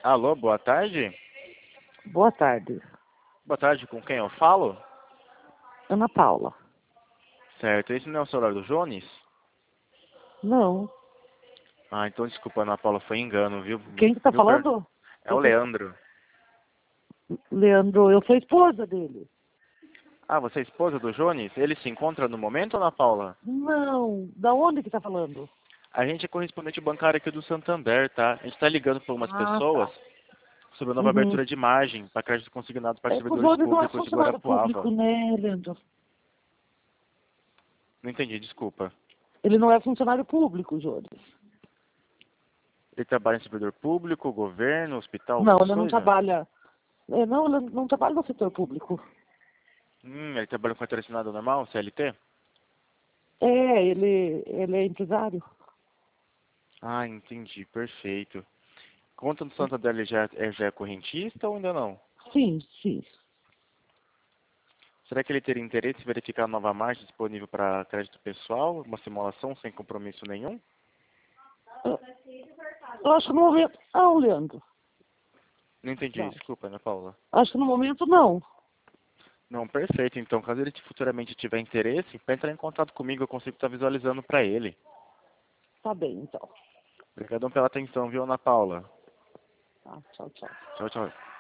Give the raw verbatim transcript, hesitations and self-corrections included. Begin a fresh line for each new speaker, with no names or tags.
Alô, boa tarde?
Boa tarde.
Boa tarde, com quem eu falo?
Ana Paula.
Certo, esse não é o celular do Jones?
Não.
Ah, então desculpa, Ana Paula, foi engano, viu?
Quem que tá
Viu, per-
falando?
É o Leandro.
Leandro, eu sou esposa dele.
Ah, você é esposa do Jones? Ele se encontra no momento, Ana Paula?
Não. Da onde que tá falando?
A gente é correspondente bancário aqui do Santander, tá? A gente tá ligando para umas
Ah,
pessoas
tá.
sobre a nova
Uhum.
abertura de margem para crédito consignado para
É que o
servidores
Jones não é
públicos de
funcionário público,
Guarapuava.
né, Leandro?
Não entendi, desculpa.
Ele não é funcionário público, Jones.
Ele trabalha em servidor público, governo, hospital,
Não,
alguma
ele não
coisa?
trabalha. É, não, ele não trabalha no setor público.
Hum, ele trabalha com carteira assinada normal, C L T?
É, ele, ele é empresário.
Ah, entendi, perfeito. Conta do Santander, ele já é, já é correntista ou ainda não?
Sim, sim.
Será que ele teria interesse em verificar a nova margem disponível para crédito pessoal? Uma simulação sem compromisso nenhum?
Eu, eu acho que no momento. Ah, Leandro.
Não entendi,
Não.
desculpa, Ana Paula.
Acho que no momento não.
Não, perfeito. Então, caso ele futuramente tiver interesse, para entrar em contato comigo, eu consigo estar visualizando para ele.
Tá bem, então.
Obrigadão pela atenção, viu, Ana Paula?
Tá, tchau, tchau.
Tchau, tchau.